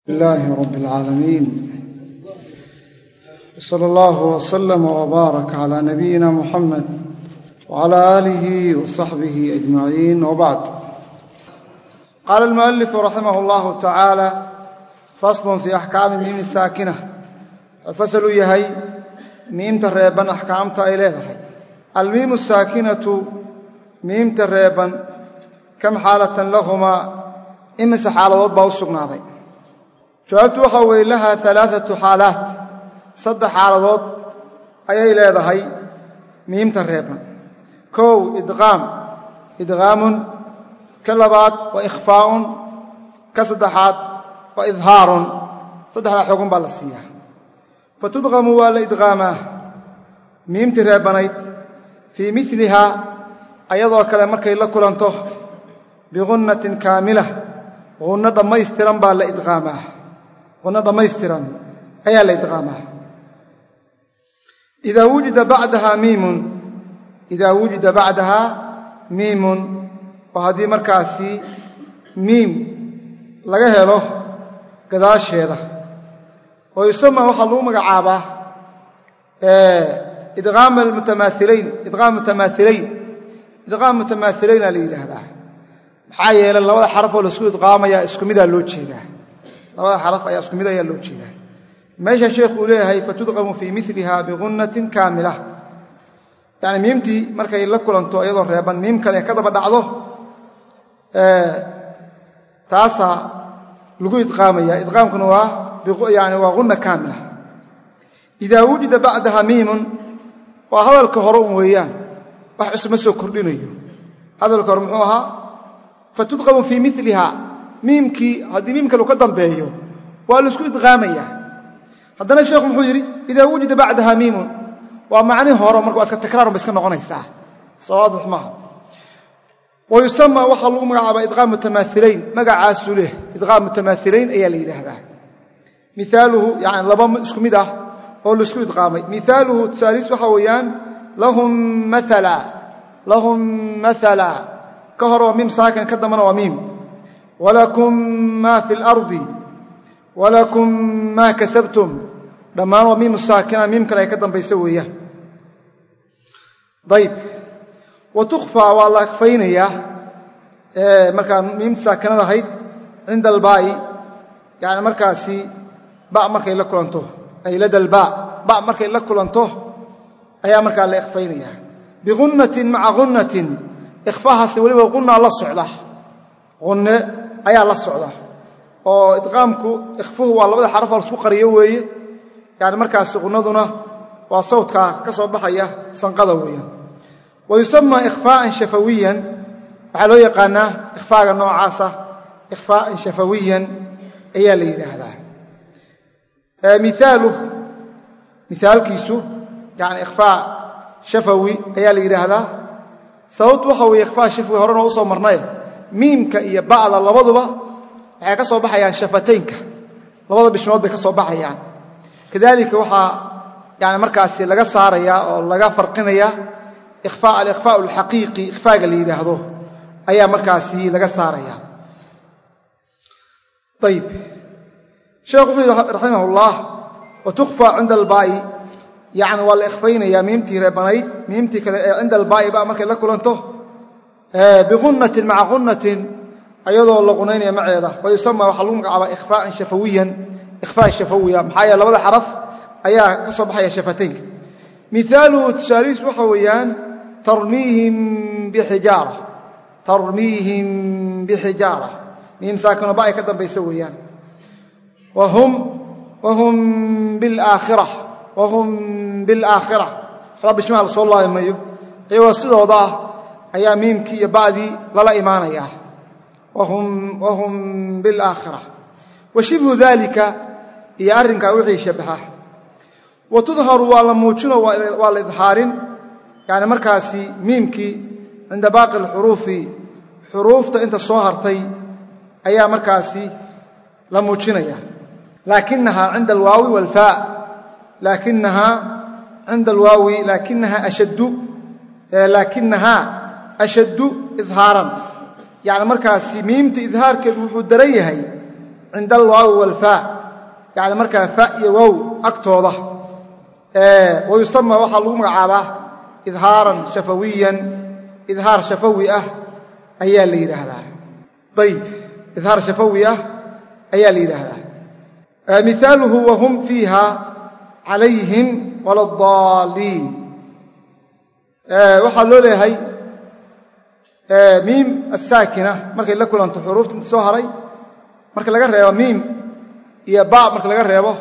لله رب العالمين صلى الله وسلم وبارك على نبينا محمد وعلى آله وصحبه أجمعين وبعد. قال المؤلف رحمه الله تعالى: فصل في أحكام الميم الساكنة. فصل يهي ميم تريبا أحكام تأيليه. الميم الساكنة ميم تريبا كم حالة لهما إمس حالات باوسقنا ذي. jawaabtu waxa weeye laha alaaatu xaalaat saddex xaaladood ayay leedahay miimta reeban. kow idqaamun, ka labaad waa ikhfaa'un, ka saddexaad waa idhaarun. saddexdaa xugun baa la siiyaa. fatudqamu waa la idqaamaa miimtii reebanayd fii milihaa ayadoo kale markay la kulanto bigunnatin kaamila gunno dhammaystiran baa la idqaamaa. qonna dhammaystiran ayaa la idqaamaa. idaa wujida bacdahaa miimun oo haddii markaasi miim laga helo gadaasheeda oo yusama waxaa lagu magacaabaa idqaam mutamaailayna la yidhaahdaa. maxaa yeelay labada xarafoo laisku idqaamayaa isku midaa loo jeedaa. labada xaraf ayaa isku mid ayaa loo jeedaa. meesha sheekhu uu leeyahay fatudqamu fii miliha bigunnatin kaamila, yani miimtii markay la kulanto iyadoo reeban miim kale ka daba dhacdo taasaa lagu idqaamaya. idqaamkuna waa gunna kaamila. idaa wujida bacdaha miimun waa hadalka hore un weeyaan, wax cusub ma soo kordhinayo. hadalka hore muxuu ahaa? fatudqamu fii miliha. miimkii haddii miim kale u ka dambeeyo waa laisku idqaamaya. haddana sheekhu muxuu yidhi idaa wujida bacdaha miimun, waa macnihi horo marka waa iska takraarun ba iska noqonaysaa. soo waadix maaha. wa yusama waxaa lagu magacaabaa idqaam mutamaailayn. magacaasuu leh idqaam mutamaailayn ayaa la yidhaahdaa. miaaluhu yani laba isku mid ah oo laisku idqaamay. miaaluhu tusaalihiis waxaa weeyaan lahum maala. ka hore waa miim saakin, ka dambana waa miim. walakum maa fi lardi walakum maa kasabtum. dhammaan waa miimu saakina, miim kale ay ka dambaysa weeyaan. ayb wa tukhfaa waa la akfaynayaa markaa miimta saakinada ahayd cinda albaa'i, yani markaasi ba markay la kulanto, ay lada albaa ba markay la kulanto ayaa markaa la ikfaynayaa. bigunnatin maca gunnatin, ikhfahaasi weliba gunnaa la socda. gunne ayaa la socda oo idqaamku ikhfuhu waa labada xaraf oo la isku qariyo weeye. yani markaasi qunnaduna waa sawdkaa ka soo baxaya sanqada weeyaan. wa yusama ikhfaa'an shafawiyan, waxaa loo yaqaanaa ikhfaaga noocaasa ikhfaa'an shafawiyan ayaa la yidhaahdaa. mithaalkiisu yani ikhfaa shafawi ayaa la yidhaahdaa. sababtu waxa weeye ikhfaa shafawi horena u soo marnay, miimka iyo bacda labaduba waxay ka soo baxayaan shafataynka, labada bishmood bay ka soo baxayaan. kadalika waxaa yani markaasi laga saarayaa oo laga farqinayaa alikhfaa alxaqiiqi, ikhfaaga la yidhaahdo ayaa markaasi laga saaraya. ayib sheekhu wuxuu yidhi raximah ullah wa tukhfaa cinda albaa'i, yani waa la ikhfaynayaa miimtii reebanayd miimtii kale ee cinda albaa'i ba markay la kulanto bigunnatin maca gunnatin ayadoo la qunaynaya maceeda. wa yusama waxaa lagu magacaabaa ikhfaa'an shafawiyan, ikhfaa shafawiya. maxaa yeele labada xaraf ayaa ka soo baxaya shafataynka. miaaluhu tusaalihiis waxa weeyaan tarmiihim bixijaara. miim saakino ba ay ka dambaysa weeyaan. wahum bilaakhira, waxba bishmaha la soo laaimayo, iyagoo sidooda ah ayaa miimkii iyo ba'dii lala imaanayaa. wahum bilaakhira. wa shibhu dalika, iyo arrinkaa wixii shabaha. wa tudharu waa la muujino, waa la idhaarin, yani markaasi miimkii cinda baaqi alxuruufi, xuruufta inta soo hartay ayaa markaasi la muujinaya. laakinahaa cinda alwaawi walfaa, laakinahaa ashaddu idhaaran. yani markaasi miimta idhaarkeedu wuxuu daran yahay cinda alwaawi walfaa yani markaa fa iyo wow agtooda wayusama waxaa lagu magacaabaa idhaaran shafawiyan idhaar shafawi ah ayaa la yidhaahdaa ayb idhaar shafawi ah ayaa la yidhaahdaa mihaaluhu wahum fiiha calayhim waladdaaliin waxaa loo leeyahay miim asaakina markay la kulanto xuruufta inta soo haray marka laga reebo miim iyo ba marka laga reebo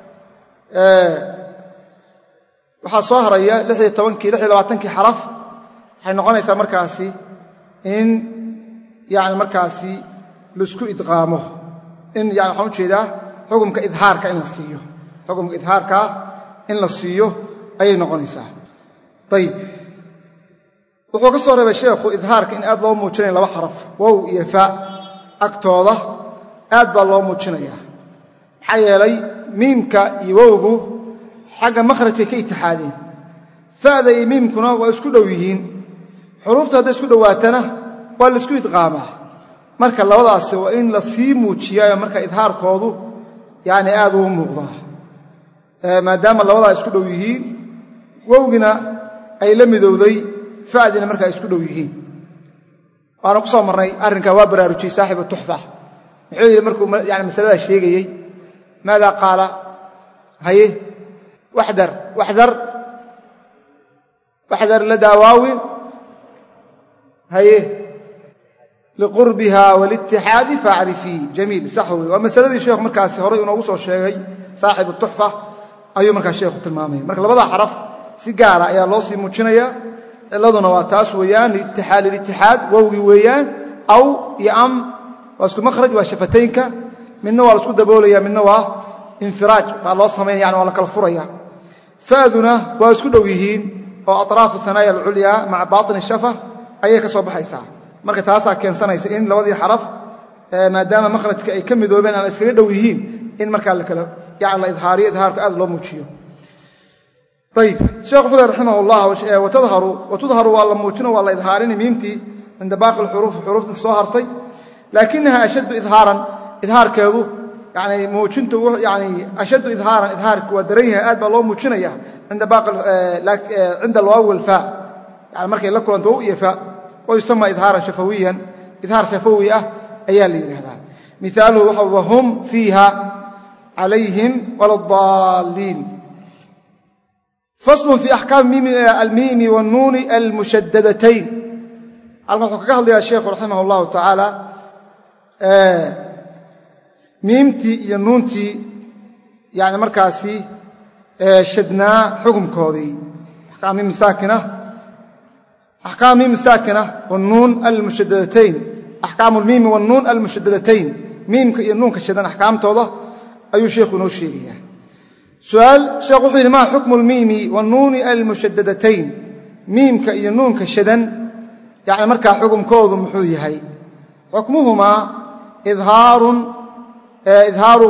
waxaa soo haraya 26 xaraf waxay noqonaysaa markaasi in yani markaasi laisku idqaamo in yani waxaan ujeedaa xukumka idhaarka in la siiyo xukumka idhaarka in la siiyo ayay noqonaysaa ayib wuxuu ka soo reebay sheekhu idhaarka in aad loo muujinaya 2 xaraf wow iyo fa agtooda aad baa loo muujinayaa maxaa yeelay miimka iyo wowgu xagga makhrajkay ka itixaadeen fa'da iyo miimkuna waa isku dhow yihiin xuruufta hadday isku dhowaatana waa la isku idqaamaa marka labadaasi waa in la sii muujiyaayo marka idhaarkoodu yani aad ugu muuqdaa maadaama labadaa isku dhow yihiin wowgina ay la midowday fa'dina markaa isku dhow yihiin waana ku soo marnay arrinkaa waa baraarujiyey saaxibu tuxfa muxuu yidhi markuu yani masaladaa sheegayey maadaa qaala haye waxdar ladaa waawin haye liqurbiha walitixaadi facrifii jamiil sax wey waa masaladii sheekhu markaasi horay inoogu soo sheegay saaxibu tuxfa ayuu markaa sheekhu tilmaamaya marka labadaa xaraf si gaara ayaa loo sii muujinayaa ciladuna waa taas weeyaan lilitixaad wowgii weeyaan aw iyo am waa isku makhraj waa shafataynka midna waa la isku daboolaya midna waa infiraaj baa loo samaynaya yani waa la kala furaya fa'duna waa isku dhow yihiin oo atraafu hanaaya alculyaa maca baatin shafa ayay ka soo baxaysaa marka taasaa keensanaysa in labadii xaraf maadaama makhrajka ay ka midoobeen ama iskaga dhow yihiin in markaa yani la idhaariyo idhaarka aad loo muujiyo ayib sheekh wuxuu leh raximah allah watudharu waa la muujino waa la idhaarini miimtii cinda baaqi lxuruufi xuruufta soo hartay laakinaha ashaddu idhaaran idhaarkeedu yani muujintu yani ashaddu idhaaran idhaarku waa daran yahay aad baa loo muujinaya cinda alwaawi walfaa yani markay la kulanto wow iyo fa wayusama idhaaran shafawiyan idhaar shafawi ah ayaa la yidhaahdaa mihaaluhu waxa wahum fiiha calayhim waladdaaliin fasl fi axkaami almiimi wاnnuuni almushadadatayn halkan wuxuu kaga hadlayaa sheekhu raximah اllahu tacaala miimtii iyo nuuntii yani markaasi shadnaa xukumkoodii axkaam miim saakina wاnnuun almushadadatayn axkaamu lmiimi wاnnuun almushadadatayn miimka iyo nuunka shadan axkaamtooda ayuu sheekhu inoo sheegayaa su'aal sheekh wuxuu yidhi maa xukmu lmiimi wاnnuuni almushadadatayn miimka iyo nuunka shadan yani markaa xukumkoodu muxuu yahay xukmuhumaa idhaaru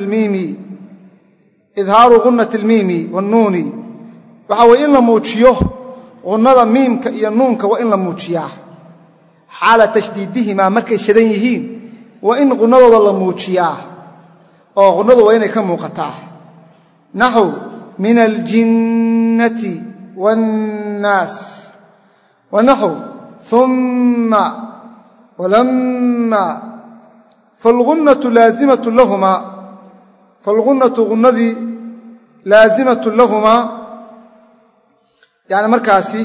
gunnati اlmiimi wاnnuuni waxa weye in la muujiyo gunnada miimka iyo nuunka waa in la muujiyaa xaala tashdiidihimaa markay shadan yihiin waa in gunnadooda la muujiyaa oo gunnadu waa inay ka muuqataa naxw min aljinnati wاnnaas wanaxw uma walamma falgunnatu laazimatu lahumaa falgunnatu gunnadii laazimatu lahumaa yani markaasi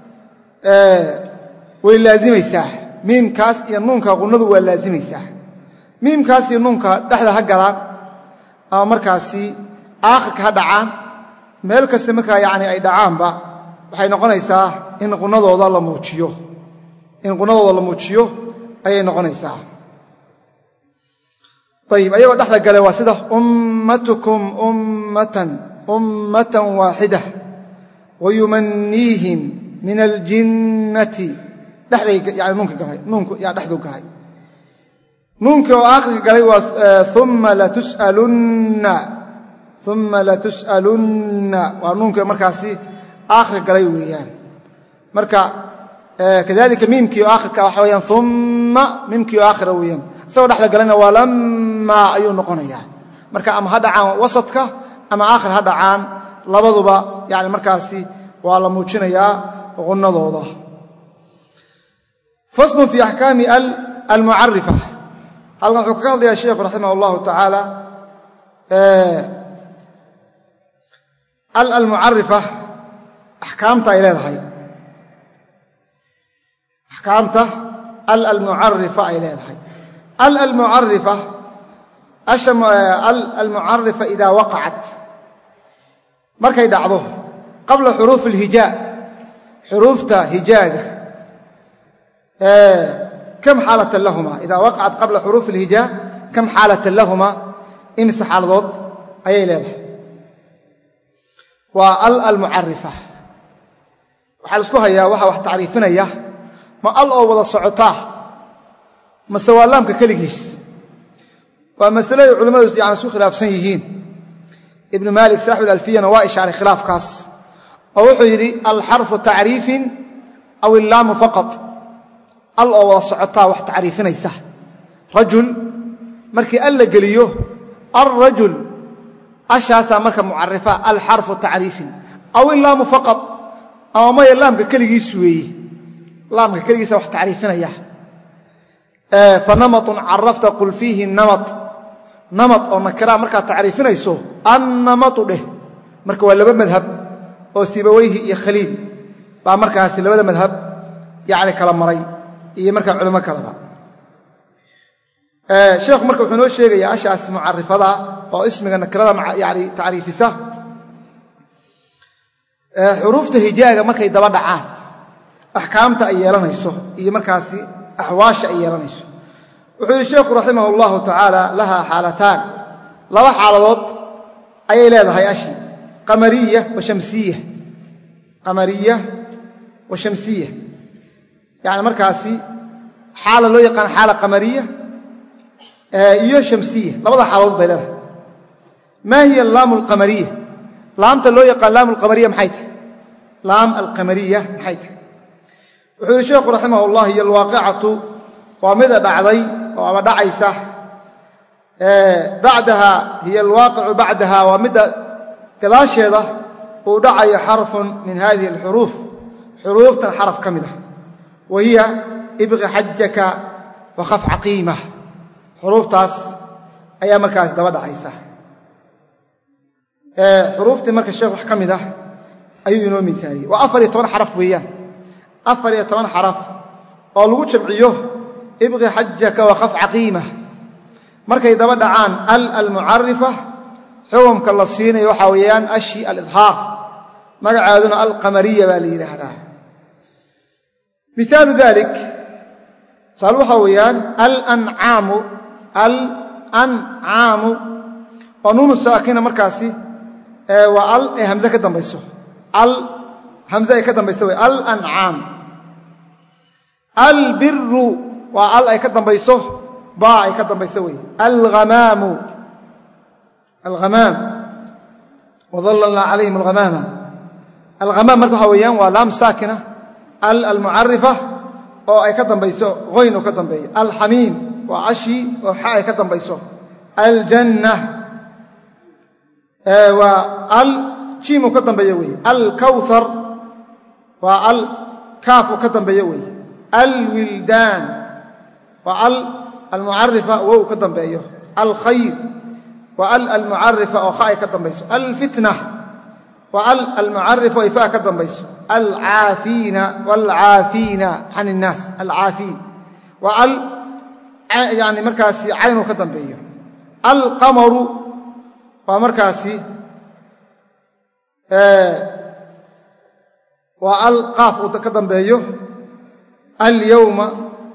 way laazimaysaa miimkaas iyo nuunka gunnadu waa laazimaysaa miimkaas iyo nuunka dhexda ha galaan ama markaasi aakhirka ha dhacaan meel kasta markaa yani ay dhacaanba waxay noqonaysaa in gunnadooda la muujiyo ayay noqonaysaa ayib ayagoo dhexda gale waa sida ummatukum ummatan waaxida wayumaniihim min aljinnati dhexday yani nuunka galay nuunku yaa dhexdu galay nuunkii oo aakhirka galay waa uma latus'alunna waa nuunkii markaasi aakhirka galay weeyaan marka kadalika miimkii oo aakhirka waxa weyaan uma miimkii oo aakhira weeyaan isagoo dhexda galana waa lammaa ayuu noqonayaa marka ama ha dhacaan wasadka ama aakhir ha dhacaan labaduba yani markaasi waa la muujinayaa qunnadooda faslun fi axkaami almucarifa halkan wuxuu kaga hadlayaa sheekhu raximah allahu tacaala almucarifa axkaamta ay leedahay axkaamta almucarifa ay leedahay almucarifa idaa waqacat markay dhacdo qabla xuruuf alhijaa xuruufta hijaaga kam xaalatan lahuma idaa waqacat qabla xuruuf alhijaa kam xaalatan lahuma imise xaaladood ayay leedahay waa almucarifa waxaa la isku hayaa waxaa wax tacriifinaya ma al oo wada socotaa mase waa laamka keligiis waa masaladay culimmadu yani isku khilaafsan yihiin ibnu maalik saaxib alfiyana waa ishaaray khilaafkaas oo wuxuu yidhi alxarfu tacriifin aw illaamu faqat al oo wada socotaa wax tacriifinaysa rajul markii al la geliyo alrajul ashaasaa marka mucarifa alxarfu tacriifin aw illaamu faqat ama maya laamka keligiis weeye laamka keligiisa wax tacriifinaya fanamatun carafta qul fiihi namad oo nakiraa markaad tacriifinayso annamatu dheh marka waa laba madhab oo sibawayhi iyo khaliil baa markaasi labada madhab yani kala maray iyo markaa culimo kaleba sheekhu marka wuxuu noo sheegayaa ashaas mucarifada oo ismiga nakirada yani tacriifisa xuruufta hijaaga markay daba dhacaan axkaamta ay yeelanayso iyo markaasi axwaasha ay yeelanayso wuxuu yidhi sheekhu raximah allahu tacaala lahaa xaalataan laba xaaladood ayay leedahay ashi qamariya wa shamsiya yani markaasi xaala loo yaqaan xaala qamariya iyo shamsiya labada xaaladood bay leedahay maa hiya laam alqamariya laamta loo yaqaan laam alqamariya maxay tahay laam alqamariya maxay tahay wuxuu yidhi sheekhu raximah allah hiyo alwaaqicatu waa mida dhacday oo ama dhacaysa bacdaha hiya alwaaqicu bacdaha waa midda gadaasheeda uu dhacayo xarfun min hadihi alxuruuf xuruuftan xaraf ka mid ah wa hiya ibqi xajaka wakhaf caqiimah xuruuftaas ayaa markaas daba dhacaysa xuruuftii marka sheekh wax ka mid ah ayuu inoo miaaliyey waa 14 xaraf weeyaan 14 xaraf oo lagu jamciyo ibqi xajaka wakhaf caqiimah markay daba dhacaan almucarifa xukumka la siinayo waxaa weeyaan ashi alidhaar magaceeduna alqamariya baa la yidhaahdaa miaalu dalik tusaale waxaa weeyaan alancaamu oo nuunu saakina markaasi waa al ee hamze ka dambayso al hamze ay ka dambayso wey alancaam albiru waa al ay ka dambayso baa ay ka dambayso wey alghamaam wadallalnaa calayhim alghamaama alghamaam marka waxaa weeyaan waa laam saakina almucarifa oo ay ka dambayso qoyn oo ka dambeeya alxamiim waa ashi oo xa ay ka dambayso aljanna waa al jiim uu ka dambeeya weeye alkawthar waa al kaaf uu ka dambeeya weeye alwildaan waa al almucarifa wow ka dambeeyo alkhayr waa al almucarifa oo kha ay ka dambayso alfitna waa al almucarifa oo ifaa ka dambayso alcaafiina waalcaafiina can innaas alcaafiin waa al yani markaasi cayn uu ka dambeeyo alqamaru waa markaasi waa al qaaf uu ka dambeeyo alyowma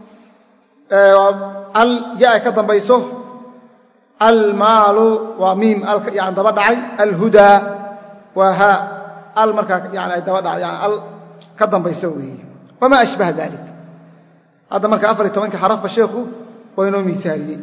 al ya ay ka dambayso almaalu waa miim yani daba dhacay alhudaa waa ha al markaa yani ay daba dhacay yani al ka dambayso weeye wamaa ashbaha dalik hadda marka 14 xarafba sheekhu waa inoo miaaliyey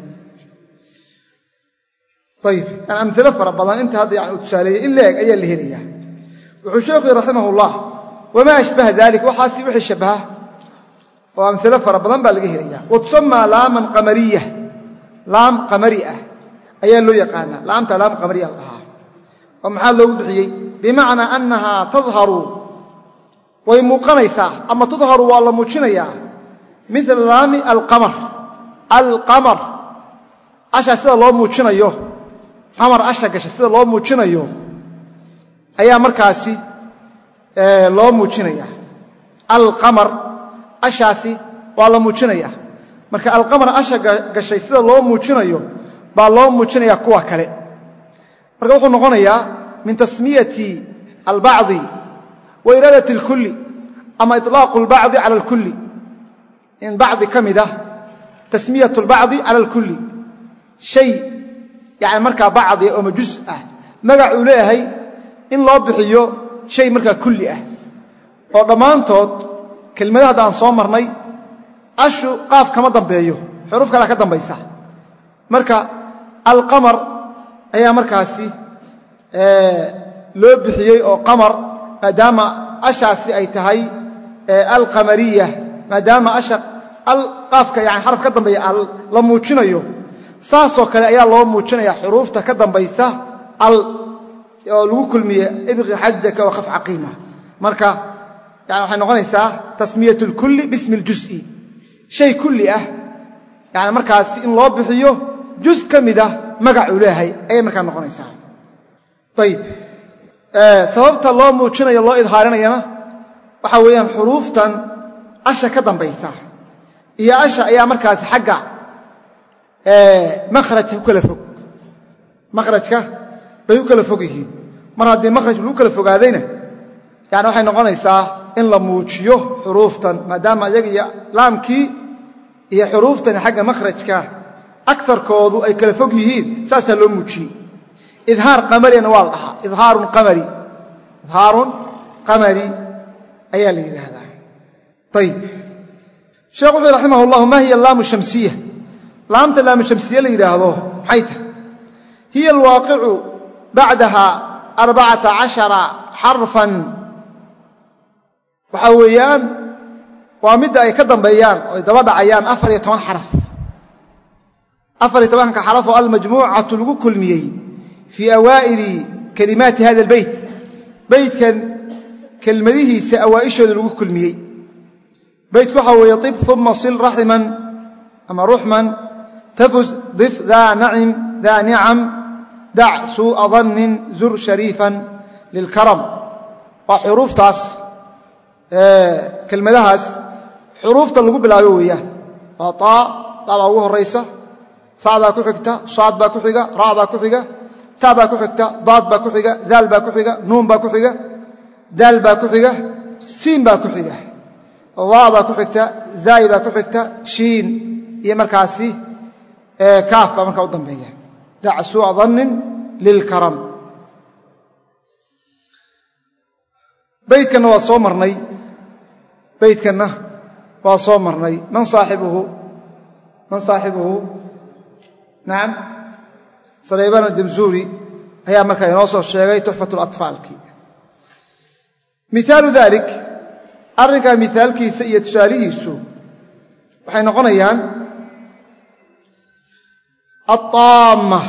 ayib yani amilo fara badan inta hadda yani uu tusaaleeyey in leeg ayaa la helayaa wuxuu sheekhu raximah ullah wamaa ashbaha dalik waxaasi wixii shabaha oo amilo fara badan baa laga helayaa wa tusamaa laaman qamariya laam qamari ah ayaa loo yaqaanaa laamta laam qamari ah lahaa oo maxaa loogu bixiyey bimacnaa annahaa tadharu way muuqanaysaa ama tudharu waa la muujinayaa mila laami alqamar asha sida loo muujinayo qamar asha gashay sida loo muujinayo ayaa markaasi loo muujinaya alqamar ashaasi waa la muujinaya marka alqamar asha gashay sida loo muujinayo baa loo muujinaya kuwa kale marka wuxuu noqonayaa min tasmiyati albacdi wa iraadati alkulli ama itlaaqu albacdi cala alkulli in bacdi ka mid ah tasmiyatu albacdi cala alkulli shay yani markaa bacdi oo majus ah magac uu leeyahay in loo bixiyo shay markaa kulli ah oo dhammaantood kelmadaha haddaan soo marnay ashu qaaf kama dambeeyo xuruuf kalea ka dambaysa marka alqamar ayaa markaasi loo bixiyey oo qamar maadaama ashaasi ay tahay alqamariya maadaama asha qaafka yani xaraf ka dambeeya la muujinayo saasoo kale ayaa loo muujinaya xuruufta ka dambaysa al oo lagu kulmiye ibqi xajaka wa khaf caqiima marka yani waxay noqonaysaa tasmiyatu lkulli bismi اljus'i shay kulli ah yani markaasi in loo bixiyo jus ka mid ah magac uu leeyahay ayay markaa noqonaysaa ayib sababta loo muujinayo loo idhaarinayana waxaa weeyaan xuruuftan asha ka dambaysa iyo asha ayaa markaasi xagga makhrajka ku kala fog makhrajka bay u kala fog yihiin mar haddii makhraj lagu kala fogaadayna yani waxay noqonaysaa in la muujiyo xuruuftan maadaama iyaga iyo laamkii iyo xuruuftani xagga makhrajka akarkoodu ay kala fog yihiin saasaa loo muujiyey idhaar qamarina waa la dhahaa idhaarun qamari ayaa la yidhaahdaa ayib sheekh wuxuu raximah اllahu ma hiya laamu shamsiya laamta laamu shamsiye la yidhaahdo maxay tahay hiya alwaaqicu bacdaha 14 xarfan waxaa weeyaan waa midda ay ka dambeeyaan oo ay daba dhacayaan 14 xaraf 14ka xaraf oo almajmuucatu lagu kulmiyey fii awaa'ili kalimaati hada albeyt beytkan kelmadihiisa awaa'ishooda lagu kulmiyey beytku waxaa weeye طib uma sil raximan ama ruxman tafus dif daa nacim daa nicam dac suu'a dannin zur shariifan lilkaram waa xuruuftaas kelmadahaas xuruufta lagu bilaabo weeyaan waa taa baa ugu horaysa baa ku xigta saad baa ku xiga ra baa ku xiga ta baa ku xigta daad baa ku xiga daal baa ku xiga nuun baa ku xiga daal baa ku xiga siin baa ku xiga daa baa ku xigta zaay baa ku xigta shiin iyo markaasi kaaf baa markaa u dambeeya dac suu'a dannin lilkaram beydkanna waa soo marnay beydkanna waa soo marnay man saaxibuhu nacam salayban aljamzuuri ayaa markaa inoo soo sheegay tuxfat اlaطfaalkii mihaalu dalik arrinkaa mihaalkiisa iyo tusaalihiisu waxay noqonayaan aلطaamة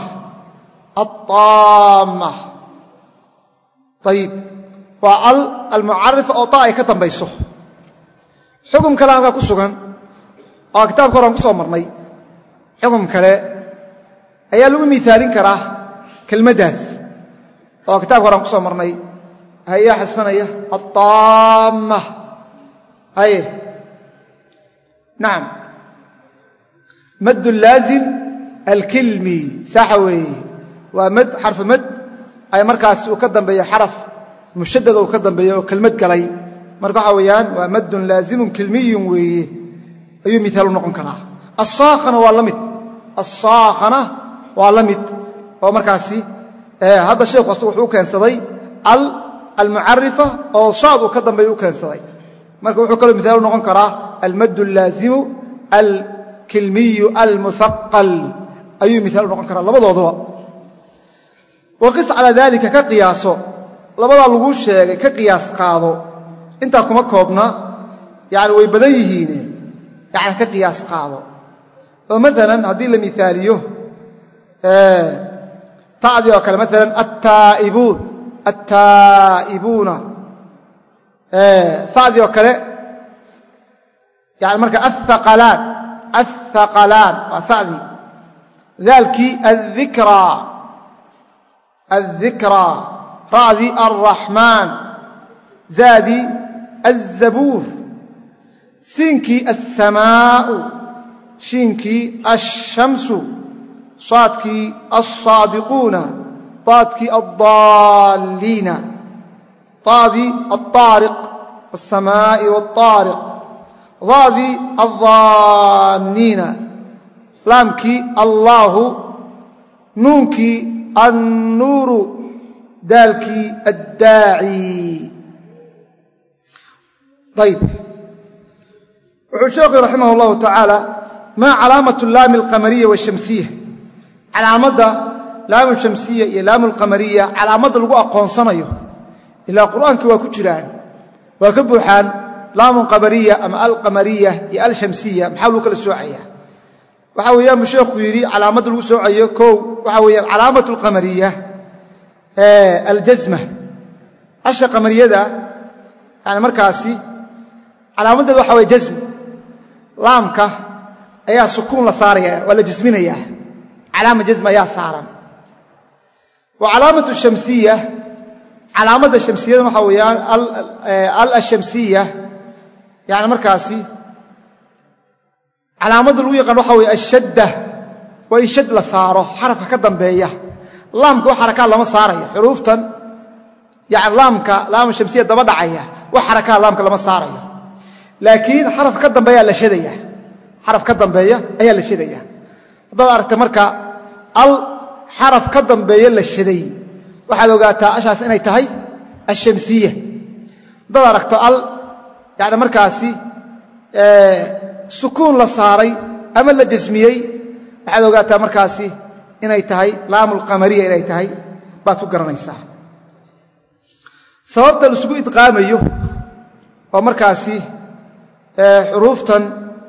ayib waa almucarifa oo ta ay ka dambayso xukun kale halkaa ku sugan oo kitaabka horan ku soo marnay xukun kale ayaa lagu miaalin karaa kelmaddaas oo kitaabka horan ku soo marnay ayaa xasanaya aلطaamة aye nacam mad laazim alkilmi saxa weeye waa mad xarfu mad ay markaas uu ka dambeeyo xaraf mushadada uu ka dambeeyo oo kelmad galay marka waxaa weeyaan waa maddun laazimun kilmiyun weeye ayuu miaalu noqon karaa asaakhana waa la mid oo markaasi hadda sheekhu asagu wuxuu u keensaday almucarifa oo shaad uu ka dambeeyo u keensaday marka wuxuu kaloo miaalu noqon karaa almaddu allaazimu alkilmiyu almuhaqal ayuu miaalu noqon karaa labadooduba waqis calaa daalika ka qiyaaso labadaa laguu sheegay ka qiyaas qaado intaa kuma koobna yani way badan yihiine yani ka qiyaas qaado ومثلا هذه المثاليه تعدي وكلا مثلا التائبون ثعدي وكلا يعني مركا الثقلان وثعدي ذلك الذكرى راضي الرحمن زادي الزبور سينكي السماء شينكي الشمس صادكي الصادقون طادكي الضالين طاذي الطارق السماء والطارق ضاذي الظانين لامكي الله نونكي النور دالكي الداعي. طيب الشيخ رحمه الله تعالى ما علامة اللام القمرية والشمسية؟ علامة لام الشمسية لام القمرية علامة لغو أقونصانيو إلا القرآن كوا كجران وكبوحان لام قمرية أما القمرية الشمسية محاولوك للسوعية وحاويا الشيخ يري علامة لغو سوعية كو وحاويا علامة القمرية الجزمة أشياء قمرية دا يعني مركاسي علامة دا وحاويا جزم لامك أيها سكون لصارية ولا جزمينية علامة جزمة يا صارا. وعلامة الشمسية علامة الشمسية وحاويا الشمسية يعني مركاسي علامة الويقن وحاويا الشدة ويشد لصاره حرف كدن بيه لامك وحركة لما صارية حروفتا يعني لام الشمسية دبدا عيا وحركة لامك لما صارية لكن حرف كدن بيه لشدية حرف كدن بيه أي لشدية هذا أردت مركا الحرف كدن بيه لشدية waxaad ogaataa ashaas inay tahay ash-shamsiyya dad aragto yaani markaasi sukuun la saaray ama la jismiyay waxaad ogaataa markaasi inay tahay laamul qamariya inay tahay baad u garanaysaa sababta la isugu idqaamayo oo markaasi xuruuftan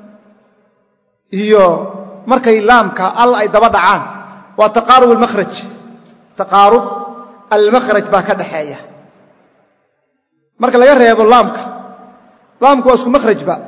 iyo markay laamka ay daba dhacaan waa taqarub al-makhraj taqarub المخرج باكا دحيا marka laga reebo laamka waa isku makhraj ba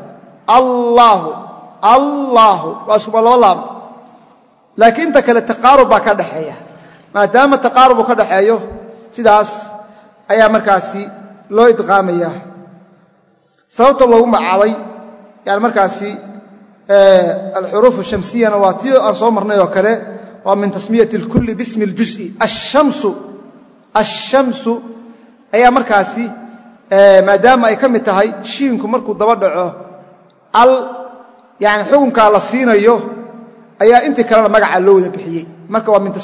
allah waa isku laam laakiin ta kale taqarub baaka dhaxeeya maadaama taqarub ka dhaxeeyo sidaas ayaa markaasi loo idqaamaya sababta loogu macaabay yani markaasi الحروف الشمسية نواتي أرسو مرني وكله ومن تسمية الكل باسم الجزء الشمس أي مركاسي ما دام أي كم تهاي شينكم مركو ضبطه يعني حكمك على الصين أي أنت كلام مجع اللوذ بحيي مركو من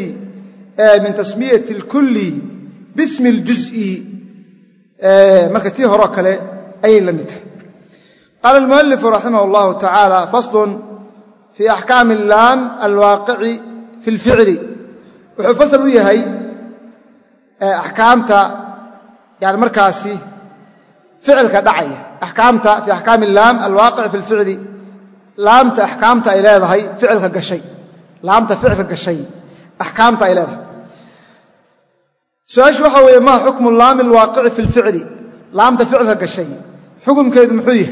تسمية الكل باسم الجزء مركتيه هراكله أي لمته. قال المؤلف رحمه الله تعالى فصل في أحكام اللام الواقع في الفعل وحفصل ويهي أحكامتا يعني مركاسي فعل كدعية أحكامتا في أحكام اللام الواقع في الفعل لامتا أحكامتا إلى هذا فعل كشيء لامتا فعل كشيء أحكامتا إلى هذا سؤال وحوي ما حكم اللام الواقع في الفعل لامتا فعل كشيء حكم كيد محيه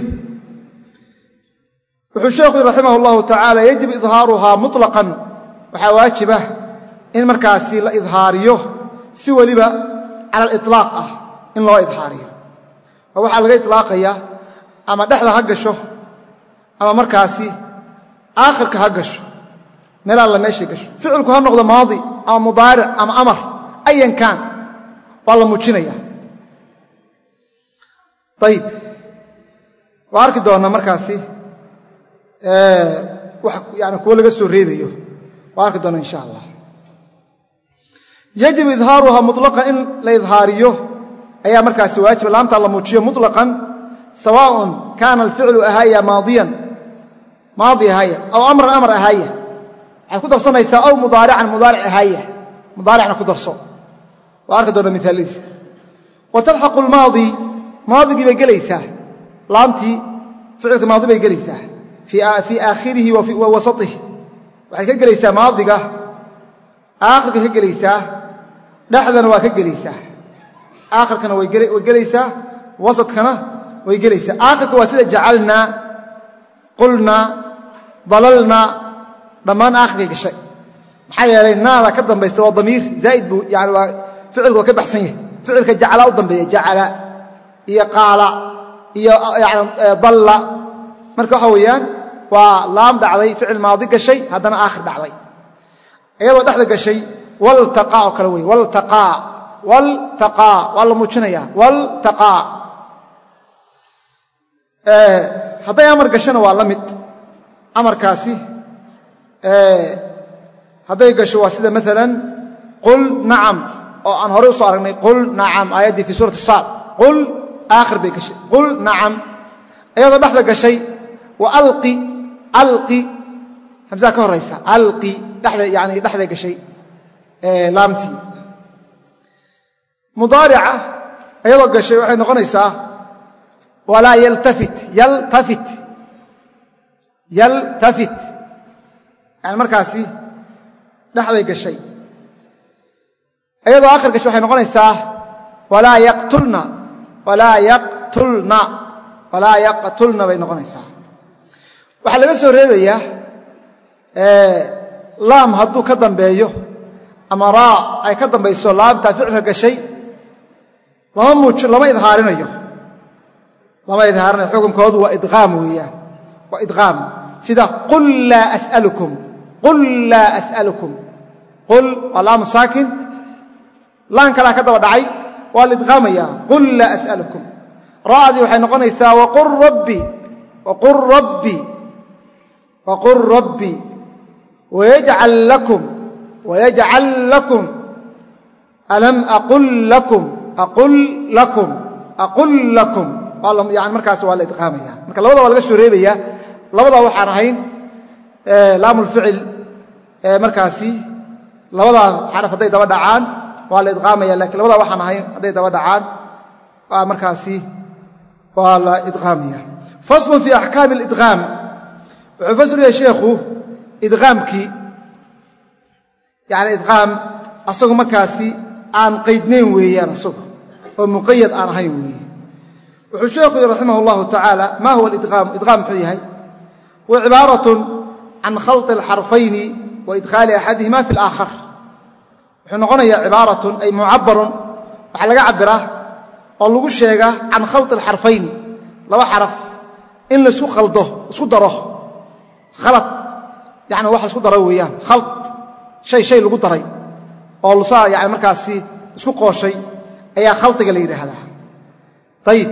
الشيخ رحمه الله تعالى يجب إظهارها مطلقا وحواجبه إن مركاسي لإظهاريه سوى لبا على الإطلاق إن الله إظهاريه ووحا لغا إطلاقيا أما دحل هقشه أما مركاسي آخر كهقشه ملا الله ماشي قشه فعلك هالنقضة ماضي أما مضارع أما أمر أيا كان والله موجينيا طيب وعارك دونا مركاسي يعني كل جسر ريبيو وعارك دونا إن شاء الله يجب إظهارها مطلقا إن لإظهاريه أي مركز واجب لام تعلم موجيه مطلقا سواء كان الفعل أهاية ماضي أهاية أو أمر أهاية هكذا صنع أو مضارع أهاية مضارع كذا صو وعارك دونا مثال وتلحق الماضي جيب جليسة لامتي فعلك ماضي بيجليسة fii aakhirihi wa wasatihi waxay ka gelaysaa maadiga aakhirka ka gelaysaa dhexdana waa ka gelaysaa aakhirkana way gelaysaa wasadkana way gelaysaa aakhirka waa sida jacalnaa qulnaa dalalnaa dhammaan aakhirkay gashay maxaa yeelay naada ka dambaysta waa damiir zaa'id buu yani waa ficilku waa ka baxsan yahay ficilka jacala u dambeeya jacala iyo qaala iyo yani dalla marka waxa weeyaan waa laam dhacday ficil maadi gashay haddana aakhir dhacday iyadoo dhexda gashay waltaqaa oo kale wey waltaqaa waa la muujinaya waltaqaa hadday amar gashana waa la mid amarkaasi hadday gasho waa sida maalan qul nacam oo aan horey usoo aragnay qul nacam aayaddii fii suurati saad qul aakhir bay gashay qul nacam iyadoo dhexda gashay wa alqi hamsaa ka horaysa alqi yani dhexday gashay laamtii mudaarica iyadoo gashay waxay noqonaysaa walaa yaltafit yani markaasi dhexday gashay iyadoo aakhir gashay waxay noqonaysaa walaa yaqtulna bay noqonaysaa waxaa laga soo reebayaa laam hadduu ka dambeeyo ama raa ay ka dambayso laamtaa ficilka gashay lama idhaarinayo xukunkoodu waa idqaam weeyaan waa idqaam sida qul laa as'alukum qul waa laamu saakin laan kalaa ka daba dhacay waa la idqaamaya qul laa as'alukum ra'dii waxay noqonaysaa waqul rabbi wayajcal lakum alam aqul lakum yani markaas waa la idqaamaya marka labada waa laga soo reebaya labada waxaan ahayn laamulficil markaasi labadaa xaraf hadday daba dhacaan waa la idqaamaya lakiin labada waxaan ahayn hadday daba dhacaan waa markaasi waa la idqaamaya faslun fii axkaami alidqaam wuxuu faslu yahay sheekhu idqaamkii yani idqaam asagu markaasi aan qaydnayn weeyaan asagu oo muqayad aan ahayn weeye wuxuu sheekhu yihi raximah اllahu tacaala ma huwa idqaam idqaam muxuu yahay wa cibaaratun can khalطi اlxarfayni wa idkhaali axadihima fi اlaakhar wuxuu noqonayaa cibaaratun ay mucabarun waxaa laga cabiraa oo lagu sheegaa can khalطi اlxarfayni laba xaraf in laisku khaldo isku daro khalad yani wax laisku daro weeyaan khald shay lagu daray oo lusaa yani markaasi isku qooshay ayaa khaldiga la yidhaahdaa ayib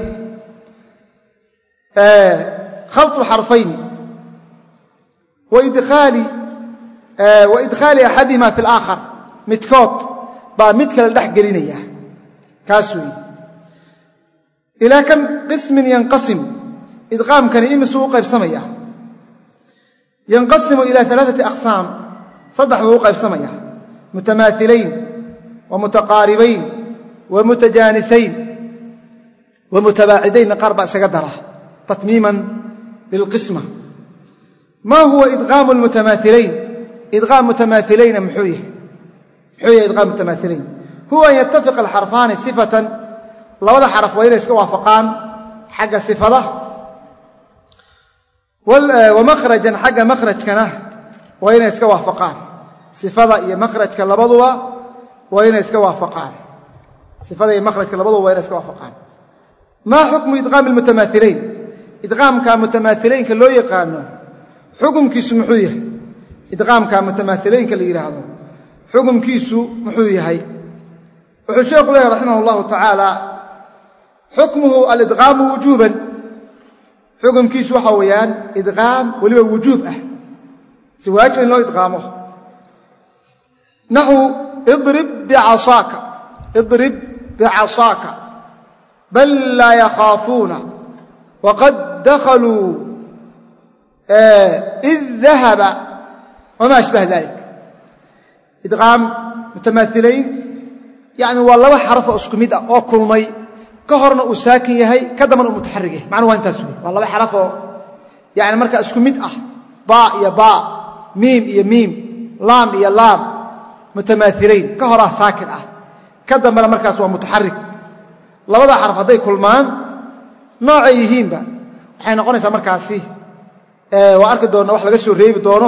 khalط اlxarfayni wa idkhaali axadihima fi اlaakhar midkood baa mid kale dhex gelinaya kaas weeye ilaa kam qismin yanqasim idqaamkani imisuu u qaybsamaya yanqasimu ila alaaثati aqsaam saddex buu u qaybsamaya mutamaahilayn wa mutaqaaribayn wa mutajaanisayn wa mutabaacidaynna qaar baa isaga dara tatmiiman lilqisma ma huwa idqaamu lmutamaahilayn idqaam mutamaahilayna muxuu yahay idqaam mutamaahilayn huwa an yatafiqa alxarfaani sifatan labada xaraf waa inay iska waafaqaan xagga sifada wa makhrajan xagga makhrajkana waa inay iska waafaqaan sifada iyo makhrajka labaduba waa inay iska waafaqaan sifada iyo makhrajka labaduba waa inay iska waafaqaan maa xukmu idqaami almutamaahilayn idqaamka mutamaahilaynka loo yaqaano xukumkiisu muxuu yahay idqaamka mutamaahilaynka la yidhaahdo xukumkiisu muxuu yahay wuxuu sheekhu leeyahy raximah اllahu tacaala xukmuhu alidqaamu wujuuban xukumkiisu waxa weeyaan idqaam weliba wujuub ah si waajib in loo idqaamo naxu idrib bicasaaka bal laa yakhaafuuna waqad dakhaluu id dahaba wamaa ashbaha dalik idqaam mutamaahilayn yani waa laba xaraf oo isku mid ah oo kulmay ka horna uu saakin yahay ka dambana uu mutaxarig yahay macnuu waa intaas wey waa laba xaraf oo yani marka isku mid ah ba iyo ba miim iyo miim laam iyo laam mutamaahilayn ka horaa saakin ah ka dambana markaas waa mutaxarik labada xaraf hadday kulmaan noocay yihiinba waxay noqonaysaa markaasi waa arki doona wax laga soo reebi doono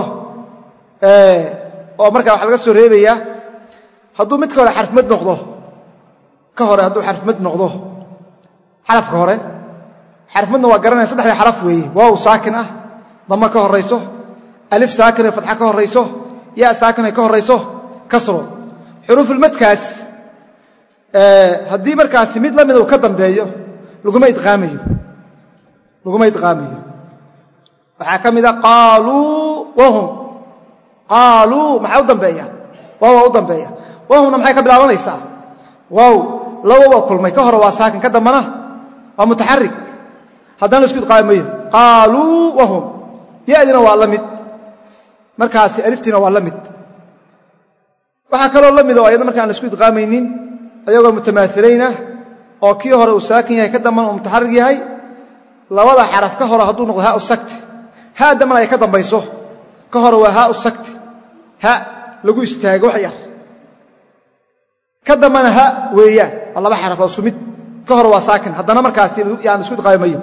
oo markaa wax laga soo reebaya hadduu midka hore xarfmad noqdo ka hore hadduu xarfmad noqdo xarafka hore xarfmadna waa garanaya saddexda xaraf weeye waaw saakin ah dama ka horayso alif saakin ee fatxa ka horayso ya saakin ay ka horayso kasro xuruufulmadkaas haddii markaasi mid la mid uu ka dambeeyo laguma idqaamayo waxaa ka mida qaaluu wahum qaaluu maxaa u dambeeya waawa u dambeeya wahumna maxay ka bilaabanaysaa waaw laba waa kulmay ka hore waa saakin ka dambana waa mutaxarik haddana la isku idqaamayo qaaluu wahum yadina waa la mid markaasi aliftiina waa la mid waxaa kaloo la mid oo ayadna markaan la isku idqaamaynin ayagoo mutamaahilayna oo kii hore uu saakin yahay ka dambana uu mutaxarik yahay labada xaraf ka hore hadduu noqdo haa sakti ha dambana ay ka dambayso ka hore waa haa sakti ha lagu istaago wax yar ka dambana ha weeyaan waa laba xaraf oo isku mid ka hore waa saakin haddana markaasi yani isku idqaamayo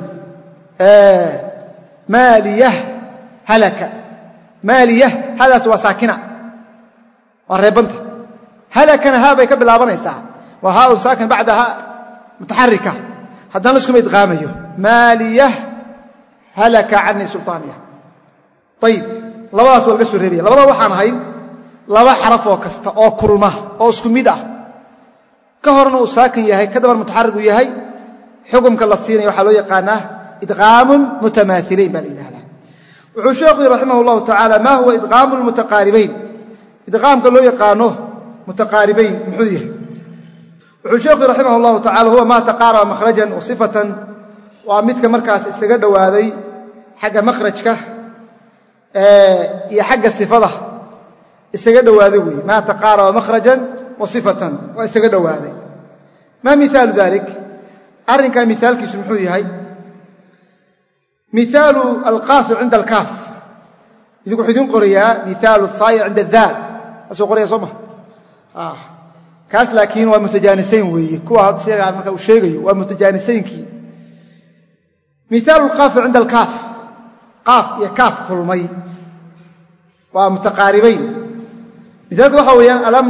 maaliyah halaka maaliyah hadaas waa saakina waa reebanta halakana haa bay ka bilaabanaysaa waa haa saakin bacda ha mutaxarika haddana iskuma idqaamayo maaliyah halaka canii sulطaaniya ayib labadaas waa laga soo reebaya labada waxaan ahayn laba xaraf oo kasta oo kulma oo isku mid ah ka horna uu saakin yahay ka daban mutaxarig uu yahay xukumka la siinaya waxaa loo yaqaanaa idqaamun mutamaahilayn baa la yidhahdaa wuxuu sheekhu yidhi raximah اllahu tacaala ma huwa idqaamu lmutaqaaribayn idqaamka loo yaqaano mutaqaaribayn muxuu yahay wuxuu sheekhu yidhi raximah اllahu tacala huwa ma taqaaraba makhrajan wa sifatan waa midka markaas isaga dhowaaday xagga makhrajka iyo xagga sifada isaga dhowaaday weeye maa taqaaraba makhrajan wa sifatan waa isaga dhowaaday maa miaalu dalik arrinkaa miaalkiisu muxuu yahay miaalu alqaafi cinda alkaaf idinku wuxuu idin qorayaa miaalu haayi cinda daal asuu qoraya soo ma kaas laakiin waa mutajaanisayn weeye kuwa marka uu sheegayo waa mutajaanisaynkii miaalu alqaafi cinda alkaaf qaaf iyo kaaf kulmay waa mutaqaaribayn miaalku waxaa weeyaan alam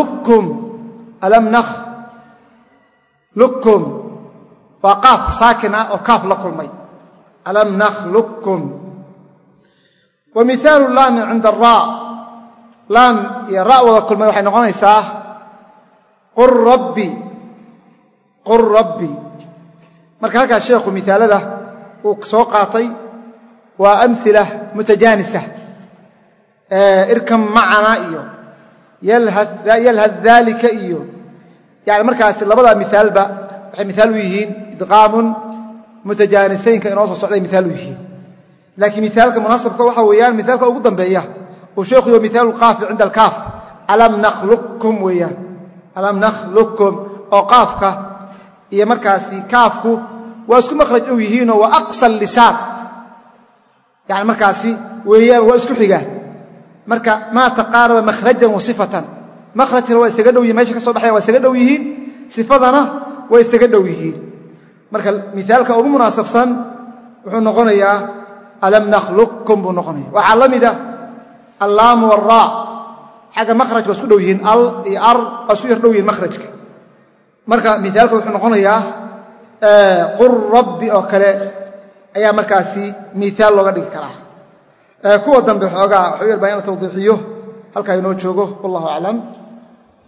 nakhluqkum waa qaaf saakin ah oo kaaf la kulmay alam nakhluqkum wa miaalu laami cinda araa laam iyo ra wada kulmay waxay noqonaysaa qur rabbi marka halkaas sheekhu miaalada uu soo qaatay waa amila mutajaanisa irkam macana iyo yalhad daalika iyo yani markaas labadaa miaalba waxay miaal u yihiin idqaamun mutajaanisaynka inoo soo socday miaal u yihiin laakiin miaalka munaasabka waxa weeyaan miaalka ugu dambeeya uu sheekhu yo miaalu qaafi cinda alkaaf alam nakhluqkum weeyaan alam nakhluqkum oo qaafka iyo markaasi kaafku waa isku makhraj u yihiinoo waa aqsa lisaan yani markaasi weeyaan waa isku xigaan marka maa taqaaraba makhrajan wa sifatan makhrajkana waa isaga dhow yihin mesha ka soo baxaya waa isaga dhow yihiin sifadana way isaga dhow yihiin marka miaalka ugu munaasabsan wuxuu noqonayaa alam nakhluqkum buu noqonaya waxaa la mida allaamu waraa xagga makhraj waa isku dhow yihiin al iyo ar waa isku yar dhow yihiin makhrajka marka miaalka wuxuu noqonayaa qur rabbi oo kale ayaa markaasi miaal looga dhigi karaa kuwa dambe xoogaa waxuu yarbaa in la tawdiixiyo halkaa inoo joogo wallahu aclam